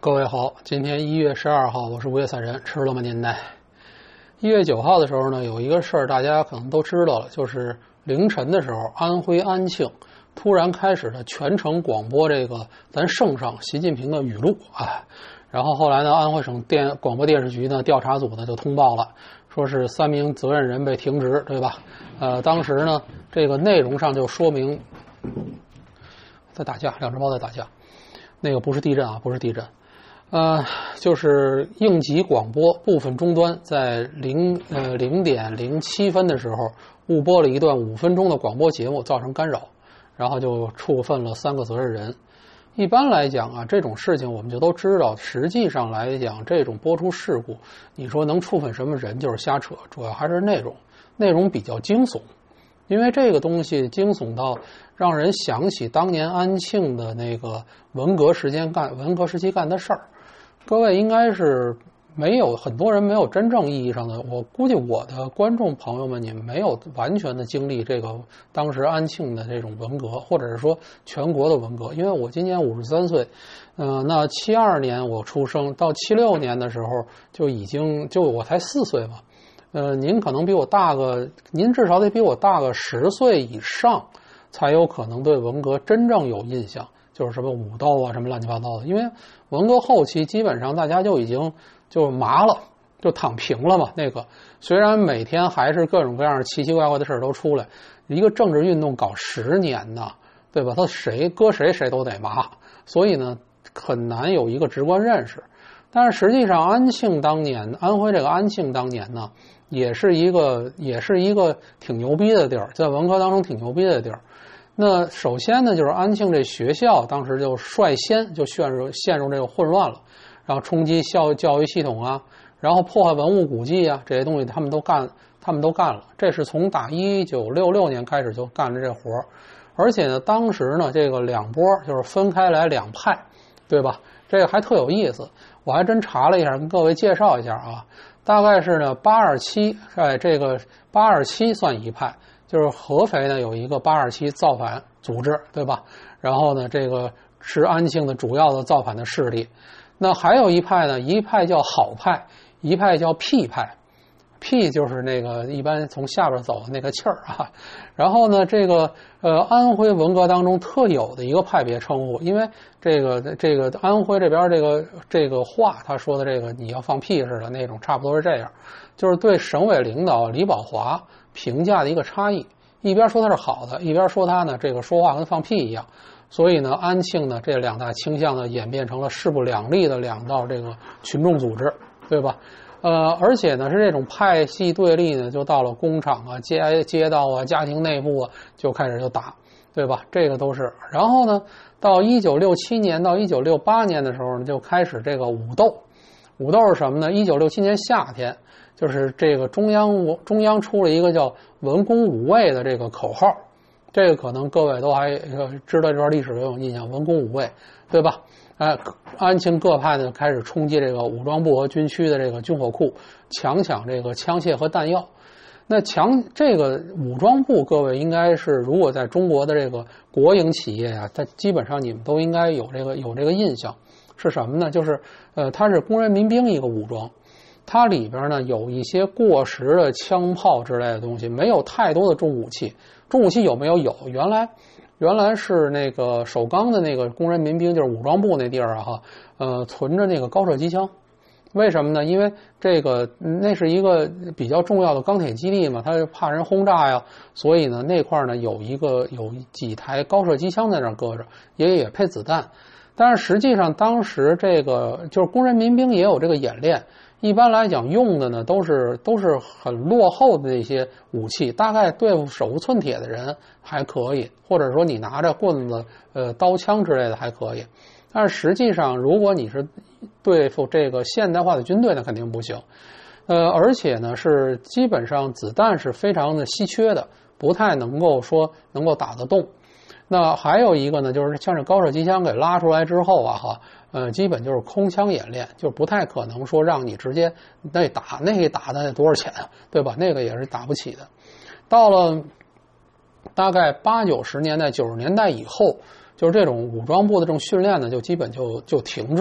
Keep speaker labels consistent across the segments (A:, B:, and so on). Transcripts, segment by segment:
A: 各位好，今天1月12号，我是午夜散人，吃了吗您呢？1月9号的时候呢，有一个事儿大家可能都知道了，就是凌晨的时候，安徽安庆突然开始了全程广播这个咱圣上习近平的语录啊。然后后来呢，安徽省广播电视局呢调查组呢就通报了，说是3名责任人被停职，对吧？当时呢这个内容上就说明在打架，2只猫在打架，那个不是地震啊，不是地震。就是应急广播部分终端在0点07分的时候误播了一段5分钟的广播节目，造成干扰，然后就处分了3个责任人。一般来讲啊，这种事情我们就都知道，实际上来讲，这种播出事故，你说能处分什么人就是瞎扯，主要还是内容比较惊悚。因为这个东西惊悚到让人想起当年安庆的那个文革时期干的事儿。各位应该是很多人没有真正意义上的，我估计我的观众朋友们，你们没有完全的经历这个当时安庆的这种文革，或者是说全国的文革。因为我今年53岁，那72年我出生，到76年的时候就我才4岁嘛。您可能您至少得比我大个10岁以上，才有可能对文革真正有印象。就是什么武斗啊，什么乱七八糟的。因为文革后期基本上大家就已经就麻了，就躺平了嘛。那个虽然每天还是各种各样奇奇怪怪的事都出来，一个政治运动搞10年呢，对吧？他搁谁都得麻，所以呢很难有一个直观认识。但是实际上安徽这个安庆当年呢，也是一个挺牛逼的地儿，在文革当中挺牛逼的地儿。那首先呢，就是安庆这学校当时就率先就陷入这个混乱了，然后冲击教育系统啊，然后破坏文物古迹啊，这些东西他们都干了。这是从打1966年开始就干了这活儿，而且呢，当时呢这个2波就是分开来2派，对吧？这个还特有意思，我还真查了一下，跟各位介绍一下啊。大概是呢827，这个827算一派。就是合肥呢有一个827造反组织，对吧？然后呢，这个是安庆的主要的造反的势力。那还有一派呢，一派叫好派，一派叫屁派。屁就是那个一般从下边走的那个气儿啊。然后呢，这个安徽文革当中特有的一个派别称呼，因为这个安徽这边这个话，他说的这个你要放屁似的那种，差不多是这样，就是对省委领导李宝华评价的一个差异，一边说他是好的，一边说他呢这个说话跟放屁一样。所以呢，安庆呢这2大倾向呢演变成了势不两立的2道这个群众组织，对吧？而且呢是这种派系对立呢，就到了工厂啊、街道啊、家庭内部啊，就开始就打，对吧？这个都是。然后呢，到1967年到1968年的时候呢，就开始这个武斗。武斗是什么呢？1967年夏天，就是这个中央出了一个叫文攻武卫的这个口号，这个可能各位都还知道这段历史有印象，文攻武卫，对吧？安庆各派呢开始冲击这个武装部和军区的这个军火库，抢这个枪械和弹药。那这个武装部，各位应该是如果在中国的这个国营企业啊，它基本上你们都应该有这个印象。是什么呢？就是它是工人民兵一个武装，它里边呢有一些过时的枪炮之类的东西，没有太多的重武器。重武器有没有？有，原来是那个首钢的那个工人民兵，就是武装部那地儿啊存着那个高射机枪。为什么呢？因为那是一个比较重要的钢铁基地嘛，它怕人轰炸呀，所以呢那块呢有几台高射机枪在那儿搁着，也配子弹。但是实际上当时这个就是工人民兵也有这个演练，一般来讲用的呢都是很落后的那些武器，大概对付手无寸铁的人还可以，或者说你拿着棍子刀枪之类的还可以。但是实际上如果你是对付这个现代化的军队那肯定不行。而且呢是基本上子弹是非常的稀缺的，不太能够打得动。那还有一个呢，就是像这高射机枪给拉出来之后啊基本就是空枪演练，就不太可能说让你直接那打的多少钱啊，对吧？那个也是打不起的。到了大概80、90年代、90年代以后，就是这种武装部的这种训练呢，就基本就停滞了，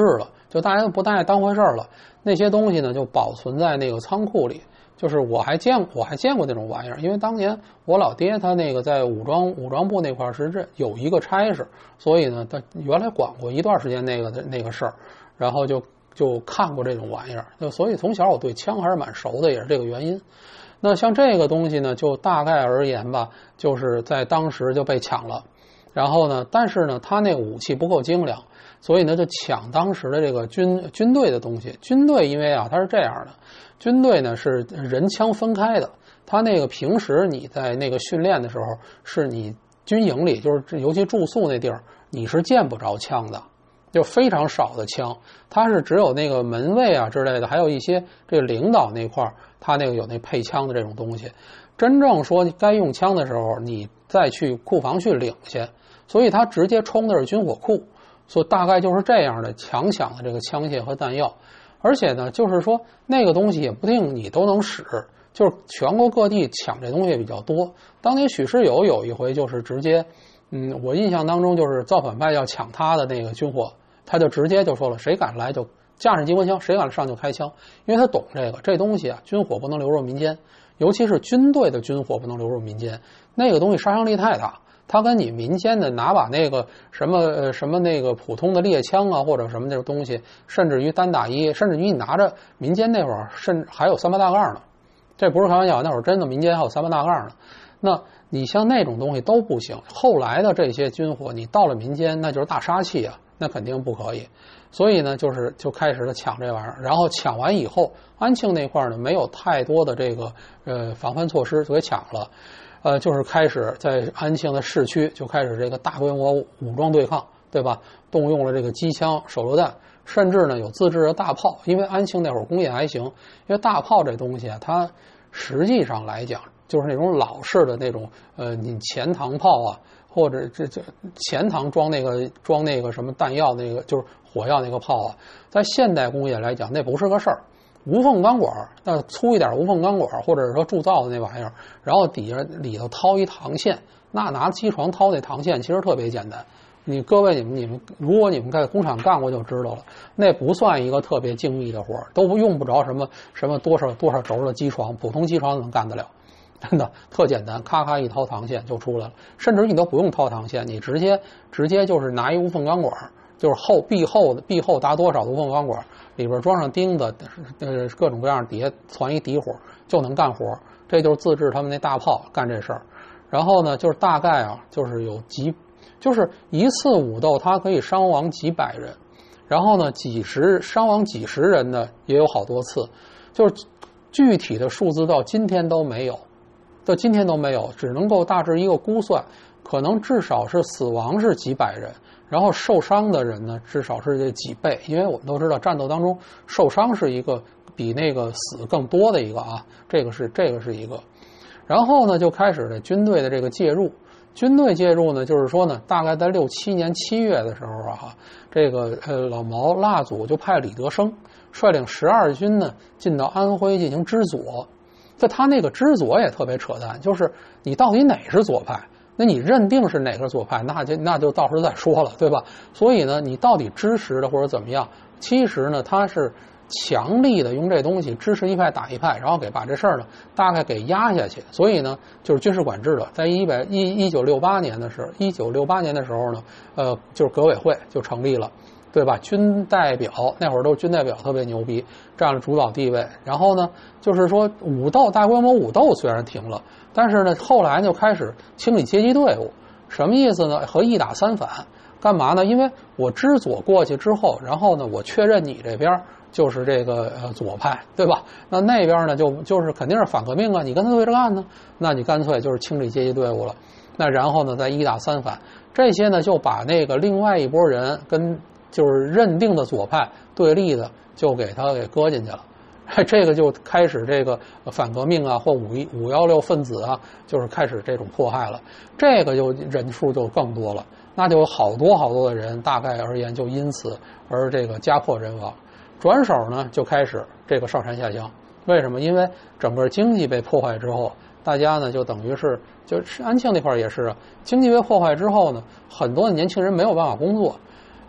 A: 就大家都不太当回事了。那些东西呢，就保存在那个仓库里。就是我还见过那种玩意儿，因为当年我老爹他那个在武装部那块是有一个差事，所以呢，他原来管过一段时间那个事儿，然后就看过这种玩意儿，所以从小我对枪还是蛮熟的，也是这个原因。那像这个东西呢，就大概而言吧，就是在当时就被抢了，然后呢，但是呢，他那个武器不够精良，所以呢，就抢当时的这个军队的东西。军队因为啊，它是这样的。军队呢是人枪分开的，他那个平时你在那个训练的时候，是你军营里，就是尤其住宿那地儿，你是见不着枪的，就非常少的枪，他是只有那个门卫啊之类的，还有一些这个领导那块他那个有那配枪的这种东西。真正说该用枪的时候，你再去库房去领去，所以他直接冲的是军火库，所以大概就是这样的强抢的这个枪械和弹药。而且呢，就是说那个东西也不定你都能使，就是全国各地抢这东西比较多。当年许世友有一回就是直接，我印象当中就是造反派要抢他的那个军火，他就直接就说了，谁敢来就架上机关枪，谁敢上就开枪，因为他懂这东西啊，军火不能流入民间，尤其是军队的军火不能流入民间，那个东西杀伤力太大。他跟你民间的拿把那个什么那个普通的猎枪啊，或者什么那种东西，甚至于单打一，甚至于你拿着民间那会儿，甚至还有3-8大杠呢，这不是开玩笑，那会儿真的民间还有3-8大杠呢。那你像那种东西都不行，后来的这些军火，你到了民间那就是大杀器啊，那肯定不可以。所以呢，就开始了抢这玩意儿，然后抢完以后，安庆那块呢没有太多的这个防范措施，就给抢了。就是开始在安庆的市区就开始这个大规模武装对抗，对吧？动用了这个机枪、手榴弹，甚至呢有自制的大炮。因为安庆那会儿工业还行，因为大炮这东西啊，它实际上来讲就是那种老式的那种你前膛炮啊，或者这前膛装那个什么弹药那个就是火药那个炮啊，在现代工业来讲那不是个事儿。无缝钢管，那粗一点无缝钢管，或者是说铸造的那玩意儿，然后里头掏一膛线，那拿机床掏那膛线其实特别简单。各位你们，如果你们在工厂干过就知道了，那不算一个特别精密的活，都用不着什么多少轴的机床，普通机床能干得了，真的特简单，咔咔一掏膛线就出来了。甚至你都不用掏膛线，你直接就是拿一无缝钢管，就是壁厚达多少的无缝钢管。里边装上钉子，各种各样底下攒一底火就能干活，这就是自制他们那大炮干这事儿。然后呢，就是大概啊，就是就是一次武斗它可以伤亡几百人，然后呢伤亡几十人的也有好多次，就是具体的数字到今天都没有，只能够大致一个估算，可能至少是死亡是几百人。然后受伤的人呢，至少是这几倍，因为我们都知道战斗当中受伤是一个比那个死更多的一个啊，这个是一个。然后呢，就开始了军队的这个介入。军队介入呢，就是说呢，大概在67年7月的时候啊，这个老毛蜡祖就派李德生率领12军呢进到安徽进行支左。他那个支左也特别扯淡，就是你到底哪是左派？那你认定是哪个左派，那就到时候再说了，对吧？所以呢，你到底支持的或者怎么样，其实呢，他是强力的用这东西支持一派打一派，然后把这事儿呢大概给压下去。所以呢，就是军事管制的，在1968年的时候呢，就是革委会就成立了，对吧？军代表那会儿都是军代表特别牛逼，占了主导地位。然后呢，就是说大规模武斗虽然停了，但是呢，后来就开始清理阶级队伍，什么意思呢？和一打三反，干嘛呢？因为我支左过去之后，然后呢，我确认你这边就是这个左派，对吧？那边呢就是肯定是反革命啊，你跟他对着干呢，那你干脆就是清理阶级队伍了。那然后呢，再一打三反，这些呢就把那个另外一拨人跟就是认定的左派对立的，就给他给搁进去了。这个就开始这个反革命啊，或516分子啊，就是开始这种迫害了。这个就人数就更多了，那就有好多的人，大概而言就因此而这个家破人亡。转手呢，就开始这个上山下乡。为什么？因为整个经济被破坏之后，大家呢就等于就是安庆那块也是经济被破坏之后呢，很多的年轻人没有办法工作。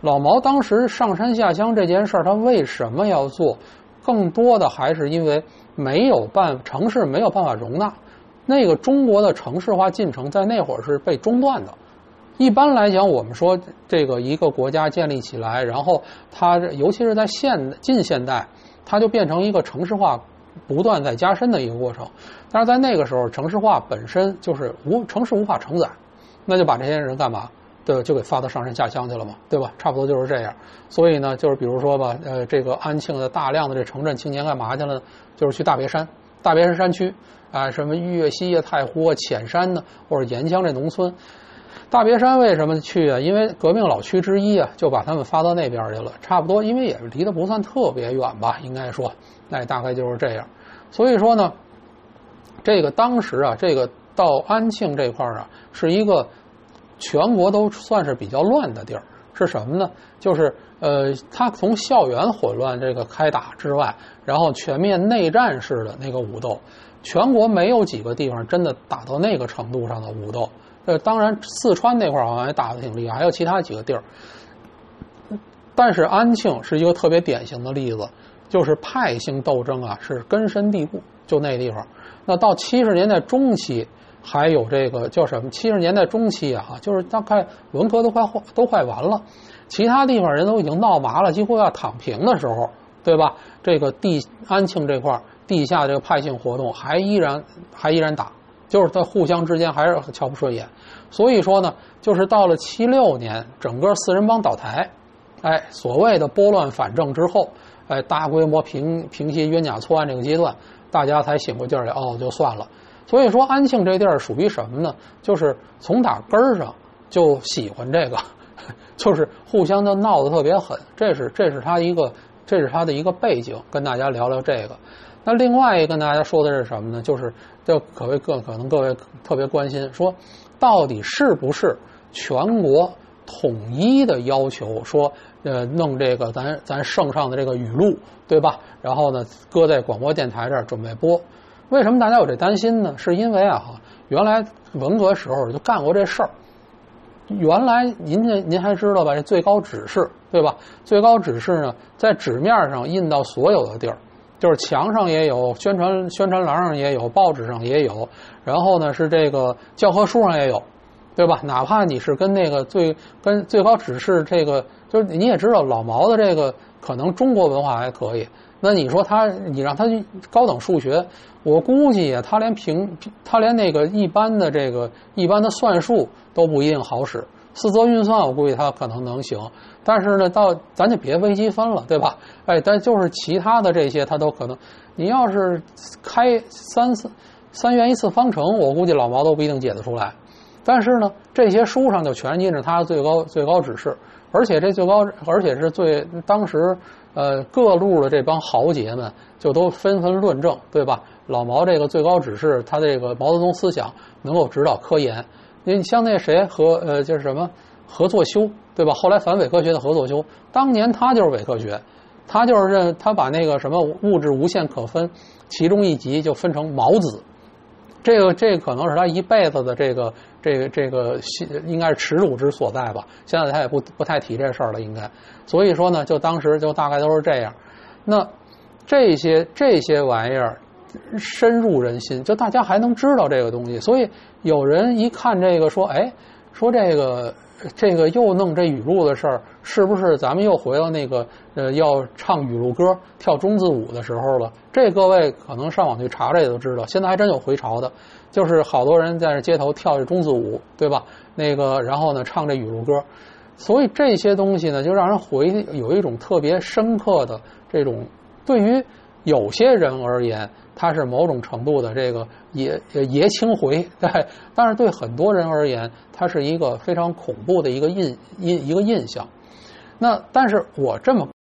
A: 老毛当时上山下乡这件事儿，他为什么要做？更多的还是因为城市没有办法容纳，那个中国的城市化进程在那会儿是被中断的。一般来讲，我们说这个一个国家建立起来，然后它尤其是在近现代，它就变成一个城市化不断在加深的一个过程。但是在那个时候，城市化本身就是城市无法承载，那就把这些人干嘛？对，就给发到上山下乡去了嘛，对吧？差不多就是这样。所以呢，就是比如说吧，这个安庆的大量的这城镇青年干嘛去了呢？就是去大别山山区啊，什么玉岳西啊、太湖啊、浅山呢，或者沿江这农村。大别山为什么去啊？因为革命老区之一啊，就把他们发到那边去了。差不多，因为也离得不算特别远吧，应该说，那大概就是这样。所以说呢，这个当时啊，这个到安庆这块啊，是一个全国都算是比较乱的地儿。是什么呢？就是它从校园混乱这个开打之外，然后全面内战式的那个武斗，全国没有几个地方真的打到那个程度上的武斗。当然四川那块好像也打得挺厉害，还有其他几个地儿。但是安庆是一个特别典型的例子，就是派性斗争啊是根深蒂固，就那地方。那到70年代中期，还有这个叫什么？70年代中期啊，就是大概文革都快完了，其他地方人都已经闹麻了，几乎要躺平的时候，对吧？这个安庆这块地下这个派性活动还依然打。就是在互相之间还是瞧不顺眼，所以说呢，就是到了76年，整个四人帮倒台，所谓的拨乱反正之后，大规模平息冤假错案这个阶段，大家才醒过劲儿来，就算了。所以说安庆这地儿属于什么呢？就是从打根儿上就喜欢这个，就是互相的闹得特别狠，这是他的一个背景，跟大家聊聊这个。那另外一个跟大家说的是什么呢？就是可能各位特别关心，说到底是不是全国统一的要求说弄这个咱圣上的这个语录，对吧？然后呢搁在广播电台这儿准备播。为什么大家有这担心呢？是因为原来文革时候就干过这事儿。原来您还知道吧？这最高指示，对吧？最高指示呢，在纸面上印到所有的地儿。就是墙上也有，宣传栏上也有，报纸上也有，然后呢是这个教科书上也有，对吧？哪怕你是跟最高指示这个，就是你也知道老毛的这个可能中国文化还可以，那你说你让他高等数学，我估计他连那个一般的算术都不一定好使。四则运算我估计他可能能行，但是呢咱就别微积分了，对吧？但就是其他的这些他都可能，你要是开三元一次方程，我估计老毛都不一定解得出来。但是呢这些书上就全印着他的最高指示，而且是当时各路的这帮豪杰们就都纷纷论证，对吧？老毛这个最高指示，他这个毛泽东思想能够指导科研。你像那谁就是什么何作修，对吧？后来反伪科学的何作修，当年他就是伪科学，他把那个什么物质无限可分，其中一集就分成毛子，这个可能是他一辈子的这个应该是耻辱之所在吧。现在他也不太提这事儿了，应该。所以说呢，就当时就大概都是这样。那这些玩意儿深入人心，就大家还能知道这个东西。所以有人一看这个说这个又弄这语录的事儿，是不是咱们又回到那个要唱语录歌跳中字舞的时候了？这各位可能上网去查查也都知道，现在还真有回潮的，就是好多人在这街头跳这中字舞，对吧？然后呢唱这语录歌，所以这些东西呢就让人有一种特别深刻的这种，对于有些人而言它是某种程度的这个爷青回，对，但是对很多人而言它是一个非常恐怖的一个印象。那但是我这么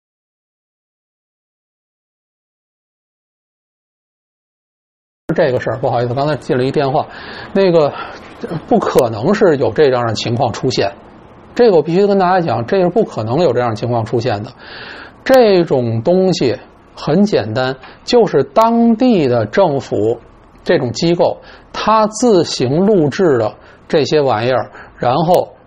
A: 这个事儿，不好意思，刚才接了一电话，不可能是有这样的情况出现，这个我必须跟大家讲，这是不可能有这样的情况出现的。这种东西很简单，就是当地的政府这种机构，它自行录制的这些玩意儿，然后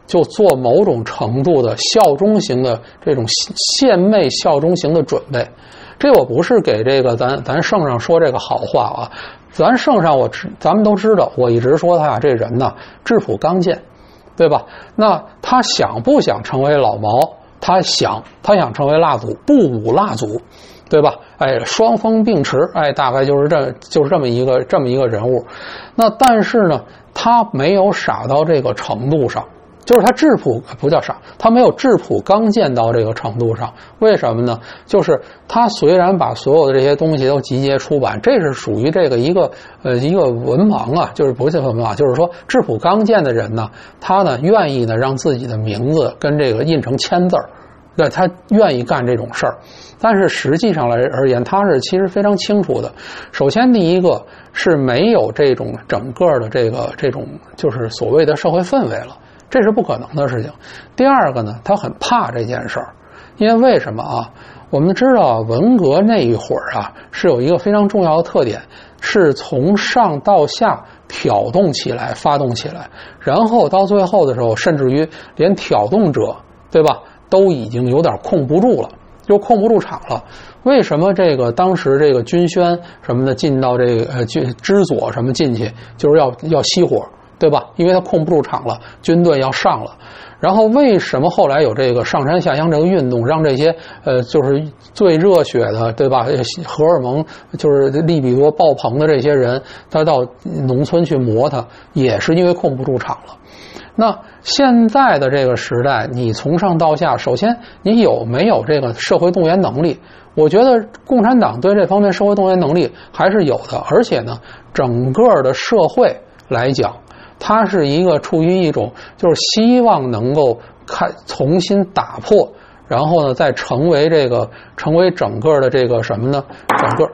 A: 就做某种程度的效忠型的这种献媚效忠型的准备。这我不是给这个咱圣上说这个好话啊，咱圣上咱们都知道，我一直说他这人呢质朴刚健，对吧？那他想不想成为老毛？他想成为蜡祖，不武蜡祖，对吧？哎，双峰并持，哎，大概就是这么一个人物。那但是呢，他没有傻到这个程度上，就是他质朴不叫傻，他没有质朴刚健到这个程度上。为什么呢？就是他虽然把所有的这些东西都集结出版，这是属于这个一个文盲啊，就是不是文盲，就是说质朴刚健的人呢，他呢愿意呢让自己的名字跟这个印成签字儿，对，他愿意干这种事儿。但是实际上而言，他是其实非常清楚的。首先，第一个是没有这种整个的这种就是所谓的社会氛围了。这是不可能的事情。第二个呢，他很怕这件事儿，因为什么啊？我们知道文革那一会儿啊，是有一个非常重要的特点，是从上到下挑动起来、发动起来，然后到最后的时候，甚至于连挑动者，对吧，都已经有点控不住了，就控不住场了。为什么这个当时这个军宣什么的进到这个知左什么进去，就是要熄火？对吧？因为他控不住场了，军队要上了。然后为什么后来有这个上山下乡这个运动，让这些就是最热血的，对吧？荷尔蒙就是利比多爆棚的这些人，他到农村去磨他，也是因为控不住场了。那现在的这个时代，你从上到下，首先你有没有这个社会动员能力？我觉得共产党对这方面社会动员能力还是有的，而且呢，整个的社会来讲，它是一个处于一种就是希望能够重新打破，然后呢再成为整个的这个什么呢？整个，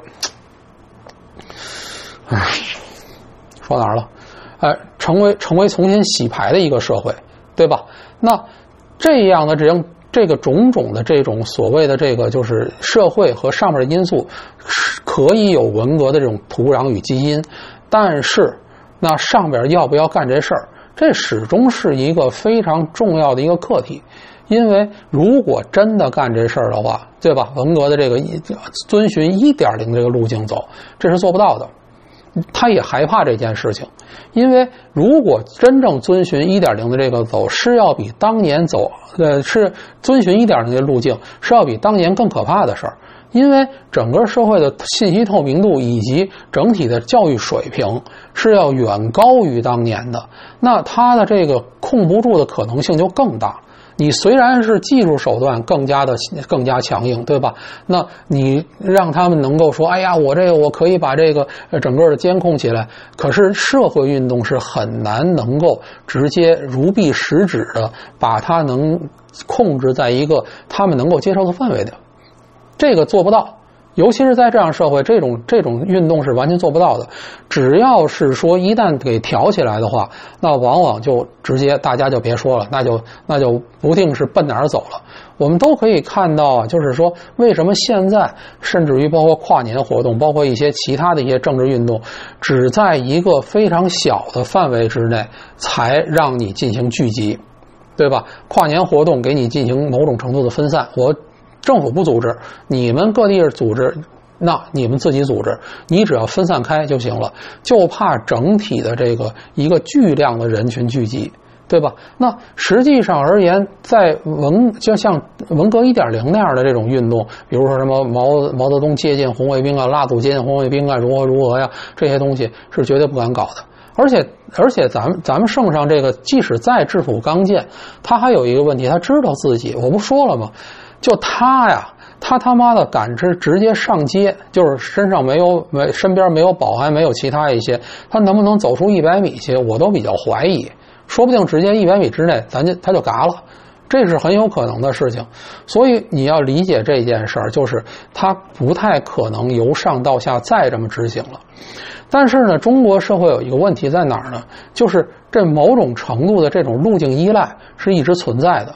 A: 说哪儿了？成为重新洗牌的一个社会，对吧？那这样的这个种种的这种所谓的这个就是社会和上面的因素，可以有文革的这种土壤与基因，但是那上边要不要干这事儿，这始终是一个非常重要的一个课题。因为如果真的干这事儿的话，对吧？文革的这个遵循 1.0 这个路径走，这是做不到的。他也害怕这件事情，因为如果真正遵循 1.0 的这个走，是要比当年是遵循 1.0 的路径，是要比当年更可怕的事儿。因为整个社会的信息透明度以及整体的教育水平是要远高于当年的，那它的这个控不住的可能性就更大。你虽然是技术手段更加强硬，对吧？那你让他们能够说，哎呀，我可以把这个整个的监控起来，可是社会运动是很难能够直接如臂使指的把它能控制在一个他们能够接受的范围的，这个做不到。尤其是在这样社会，这种运动是完全做不到的。只要是说一旦给挑起来的话，那往往就直接大家就别说了，那就不定是奔哪儿走了。我们都可以看到啊，就是说为什么现在甚至于包括跨年活动，包括一些其他的一些政治运动，只在一个非常小的范围之内才让你进行聚集，对吧？跨年活动给你进行某种程度的分散，政府不组织，你们各地组织，那你们自己组织，你只要分散开就行了，就怕整体的这个一个巨量的人群聚集，对吧？那实际上而言，就像文革 1.0 那样的这种运动，比如说什么毛泽东接见红卫兵啊，蜡祖接见红卫兵啊，如何呀，这些东西是绝对不敢搞的。而且咱们圣上这个即使再质朴刚健，他还有一个问题，他知道自己，我不说了吗？就他呀，他妈的敢直接上街，就是身边没有保安，没有其他一些，他能不能走出100米去，我都比较怀疑。说不定直接100米之内，他就嘎了，这是很有可能的事情。所以你要理解这件事儿，就是他不太可能由上到下再这么执行了。但是呢，中国社会有一个问题在哪儿呢？就是这某种程度的这种路径依赖是一直存在的。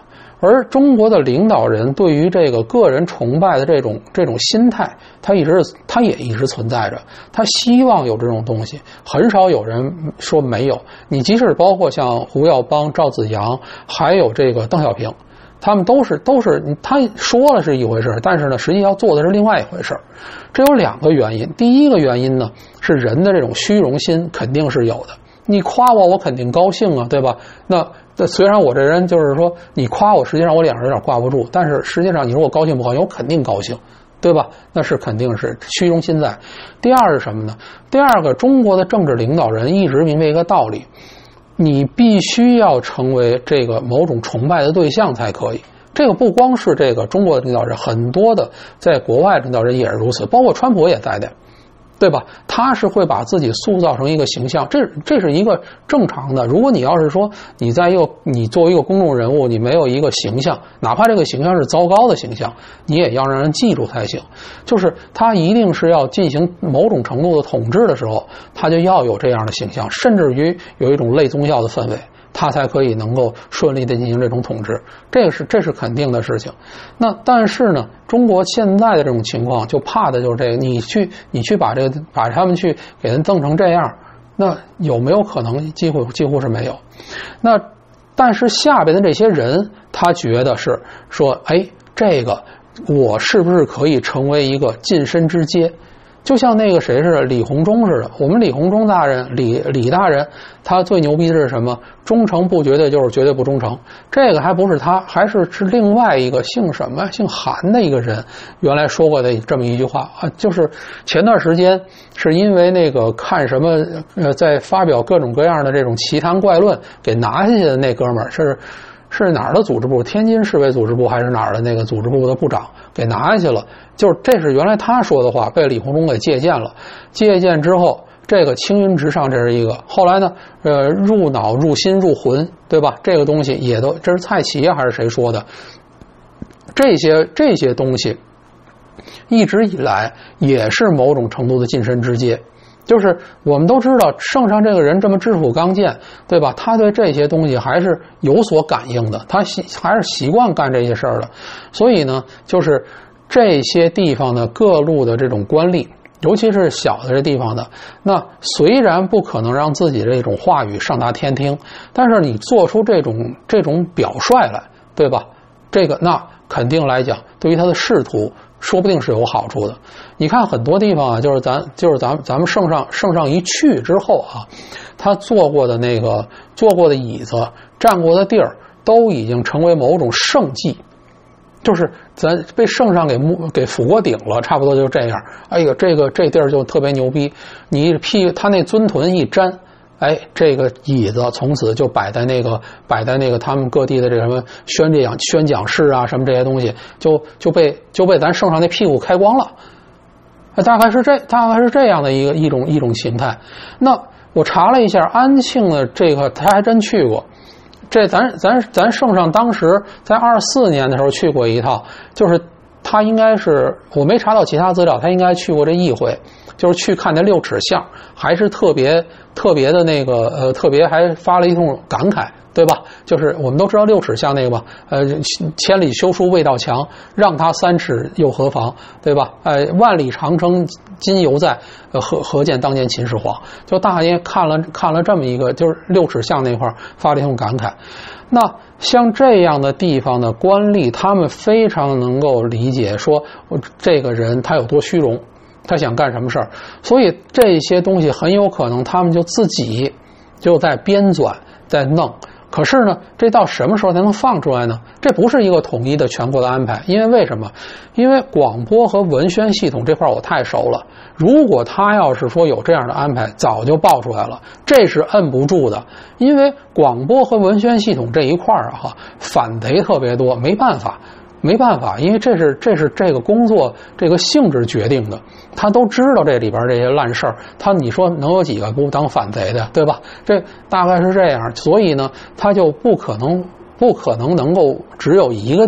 A: 而中国的领导人对于这个个人崇拜的这种心态，他也一直存在着。他希望有这种东西，很少有人说没有。你即使包括像胡耀邦、赵紫阳，还有这个邓小平，他们都是他说了是一回事，但是呢，实际要做的是另外一回事。这有2个原因。第一个原因呢，是人的这种虚荣心肯定是有的。你夸我，我肯定高兴啊，对吧？那虽然我这人就是说，你夸我，实际上我脸上有点挂不住，但是实际上你说我高兴不高兴，我肯定高兴，对吧？那是肯定是虚荣心在。第二是什么呢？第二个，中国的政治领导人一直明白一个道理，你必须要成为这个某种崇拜的对象才可以。这个不光是这个中国的领导人，很多的在国外领导人也是如此，包括川普也在内，对吧？他是会把自己塑造成一个形象，这是一个正常的。如果你要是说你作为一个公众人物，你没有一个形象，哪怕这个形象是糟糕的形象，你也要让人记住才行。就是他一定是要进行某种程度的统治的时候，他就要有这样的形象，甚至于有一种类宗教的氛围，他才可以能够顺利的进行这种统治，这是肯定的事情。那但是呢，中国现在的这种情况就怕的就是这个，你去把他们去给人弄成这样，那有没有可能几乎是没有。那但是下边的这些人，他觉得是说，哎，这个我是不是可以成为一个晋升之阶？就像那个谁似的，李鸿忠似的。我们李鸿忠大人，李大人，他最牛逼的是什么？忠诚不绝对就是绝对不忠诚。这个还不是他，还是另外一个姓什么姓韩的一个人原来说过的这么一句话啊，就是前段时间是因为那个看什么在发表各种各样的这种奇谈怪论给拿下去的那哥们儿是哪儿的组织部？天津市委组织部还是哪儿的那个组织部的部长给拿下去了？就是这是原来他说的话，被李鸿忠给借鉴了。借鉴之后，这个青云直上，这是一个。后来呢，入脑、入心、入魂，对吧？这个东西也都，这是蔡奇还是谁说的？这些东西，一直以来也是某种程度的晋升之阶。就是我们都知道，圣上这个人这么治府刚健，对吧？他对这些东西还是有所感应的，他还是习惯干这些事儿的。所以呢，就是这些地方的各路的这种官吏，尤其是小的这地方的，那虽然不可能让自己这种话语上达天听，但是你做出这种表率来，对吧？这个那肯定来讲，对于他的仕途说不定是有好处的。你看很多地方啊，就是咱们圣上一去之后啊，他坐过的椅子、站过的地儿，都已经成为某种圣迹，就是咱被圣上给phủ过顶了，差不多就这样。哎呦，这地儿就特别牛逼，你他那尊臀一沾，哎，这个椅子从此就摆在那个他们各地的这什么宣讲室啊，什么这些东西，就被咱圣上那屁股开光了。大概是这样的一种形态。那我查了一下，安庆的这个他还真去过。这咱圣上当时在24年的时候去过一趟，就是他应该是我没查到其他资料，他应该去过这一回，就是去看那6尺像，还是特别的那个特别还发了一通感慨，对吧？就是我们都知道6尺像那个吧，千里修书未到墙，让他3尺又何妨，对吧？万里长征今犹在，何见当年秦始皇？就大爷看了这么一个，就是6尺像那块发了一通感慨。那像这样的地方的官吏，他们非常能够理解说这个人他有多虚荣，他想干什么事儿，所以这些东西很有可能他们就自己就在编纂在弄。可是呢，这到什么时候才能放出来呢？这不是一个统一的全国的安排，因为什么？因为广播和文宣系统这块我太熟了。如果他要是说有这样的安排，早就爆出来了，这是摁不住的。因为广播和文宣系统这一块啊，反贼特别多，没办法，因为这是这个工作这个性质决定的。他都知道这里边这些烂事儿，你说能有几个不当反贼的，对吧？这大概是这样，所以呢，他就不可能能够只有一个地儿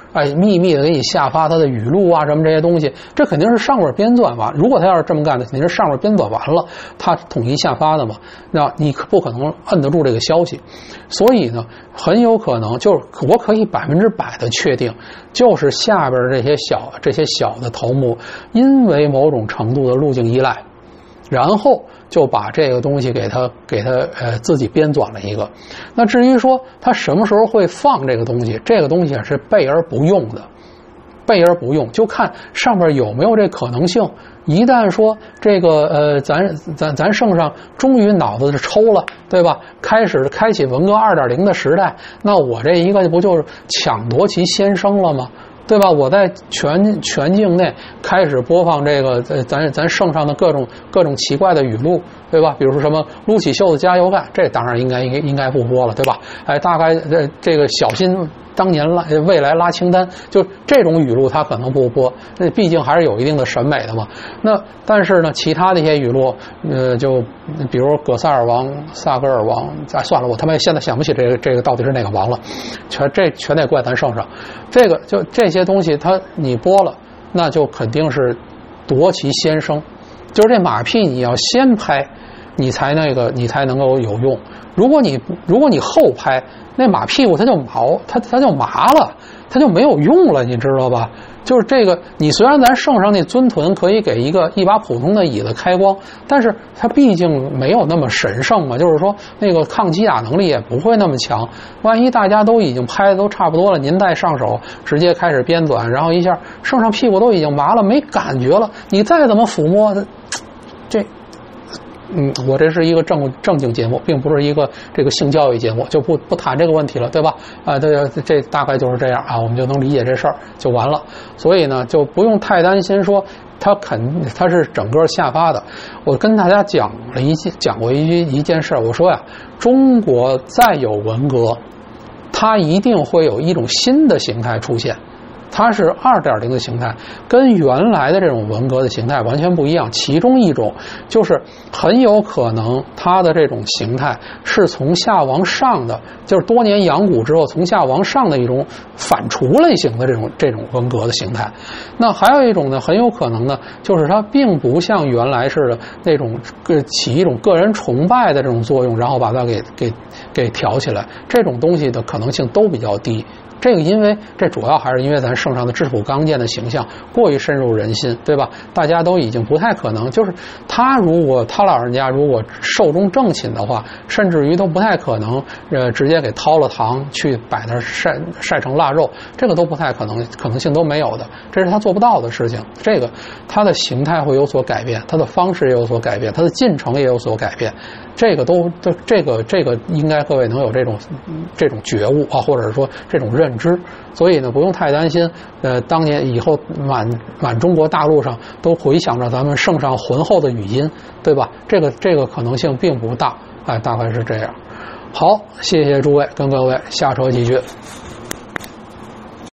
A: 秘密的给你下发他的语录啊什么这些东西，这肯定是上边编纂完。如果他要是这么干的，肯定是上边编纂完了，他统一下发的嘛。那你不可能摁得住这个消息，所以呢，很有可能就是我可以100%的确定，就是下边这些小的头目，因为某种程度的路径依赖，然后就把这个东西给他自己编纂了一个。那至于说他什么时候会放这个东西，这个东西是备而不用的，备而不用，就看上边有没有这可能性。一旦说这个咱圣上终于脑子就抽了，对吧？开启文革2.0的时代，那我这一个不就是抢夺其先声了吗？对吧？我在全境内开始播放这个咱圣上的各种奇怪的语录，对吧？比如说什么撸起袖子加油干，这当然应该不播了，对吧？大概这个小心当年未来拉清单，就这种语录他可能不播，那毕竟还是有一定的审美的嘛。那但是呢，其他的一些语录，就比如葛萨尔王、萨格尔王，算了，我他妈现在想不起这个到底是哪个王了，全得怪咱圣上。这些东西你播了，那就肯定是夺其先声，就是这马屁你要先拍，你才能够有用。如果你后拍，那马屁股它就麻了，它就没有用了，你知道吧？就是这个，你虽然咱圣上那尊臀可以给一把普通的椅子开光，但是它毕竟没有那么神圣嘛，就是说那个抗击打能力也不会那么强。万一大家都已经拍的都差不多了，您再上手直接开始编纂，然后一下圣上屁股都已经麻了，没感觉了，你再怎么抚摸这。我这是一个正经节目，并不是一个这个性教育节目，就不谈这个问题了，对吧？这大概就是这样啊，我们就能理解这事儿就完了。所以呢，就不用太担心说它是整个下发的。我跟大家讲过一件事，我说呀，中国再有文革，它一定会有一种新的形态出现。它是2.0的形态，跟原来的这种文革的形态完全不一样。其中一种就是很有可能它的这种形态是从下往上的，就是多年养蛊之后从下往上的一种反刍类型的这种文革的形态。那还有一种呢，很有可能呢，就是它并不像原来似的那种起一种个人崇拜的这种作用，然后把它给挑起来，这种东西的可能性都比较低。这个这主要还是因为咱圣上的质朴刚健的形象过于深入人心，对吧？大家都已经不太可能，就是他老人家如果寿终正寝的话，甚至于都不太可能直接给掏了糖去摆那晒成腊肉，这个都不太可能性都没有的，这是他做不到的事情。这个他的形态会有所改变，他的方式也有所改变，他的进程也有所改变，这个应该各位能有这种觉悟啊，或者说这种认知。所以呢，不用太担心。当年以后满中国大陆上都回想着咱们圣上浑厚的语音，对吧？这个可能性并不大，大概是这样。好，谢谢诸位，跟各位下周继续。